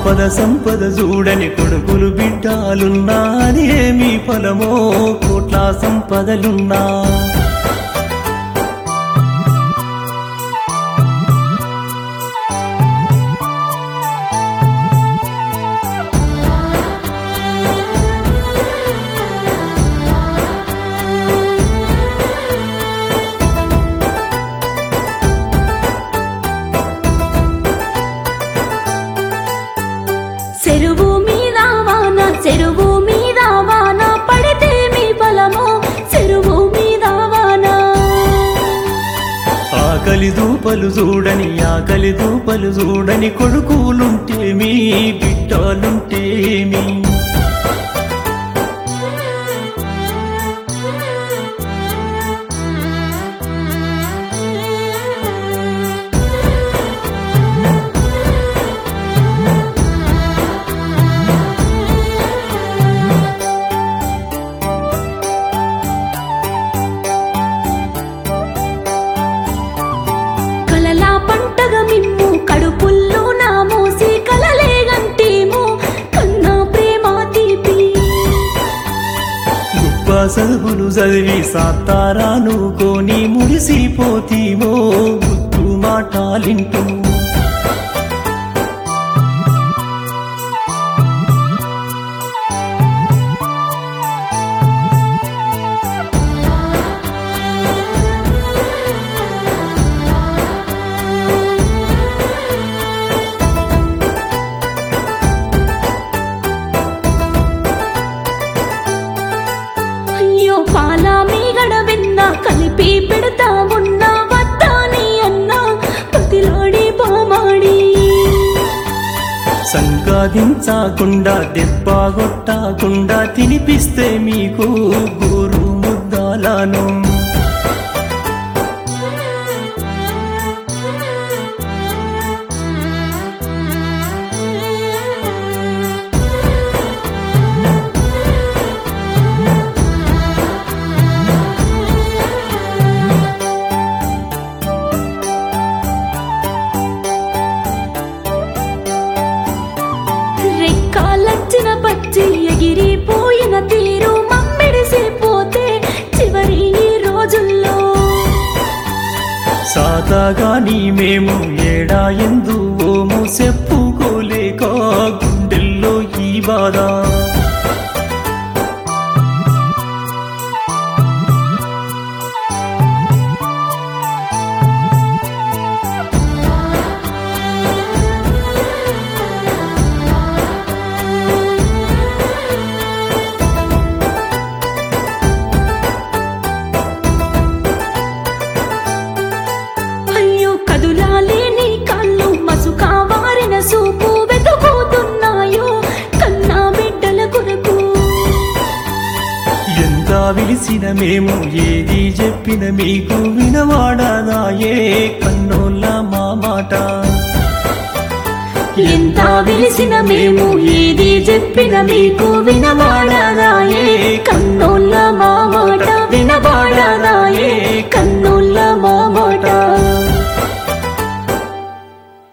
ఆపద సంపద చూడని కొడుకులు బిడ్డాలున్నా అది ఏమి ఫలమో కోట్ల సంపదలున్నా చెరువు మీద వాన పడితే మీ ఫలమో చెరువు మీద వాన ఆకలి దూపలు చూడని కొడుకులుంటేమి బిడ్డలుంటేమి మిమ్ము కడుపుల్లో నా మోసి కలలేగంటేమో కన్నా ప్రేమ తీపి గొప్ప చదువులు చదివి సాతారాను కొని మురిసిపోతీమో గుత్తు మాటాలింటూ పాల మీగడ వెన్న కలిపి పెడతా ఉన్నా వద్దాని అన్నా పతిలాడి బామాడి సంపాదించకుండా దెబ్బ కొట్టకుండా తినిపిస్తే మీకు గోరు ముద్దాలను రెక్కాలచ్చిన పచ్చి ఎగిరిపోయిన తీరు మమ్మిడిసిపోతే చివరి ఈ రోజుల్లో సాతాగాని మేము ఏడా ఎందువోము చెప్పుకోలేక గుండెల్లో ఈ బాధ కదులాలేని కళ్ళు మసుకా వారిన సూపు వెతుకుతున్నాయో కన్నా బిడ్డల కొరకు ఎంత విలిసిన మేము ఏది చెప్పిన మీకు వినవాడదాయే కన్నోళ్ళ మా మాట ఎంత విలిసిన మేము ఏది చెప్పిన మీకు వినవాడదాయే కన్నోళ్ళ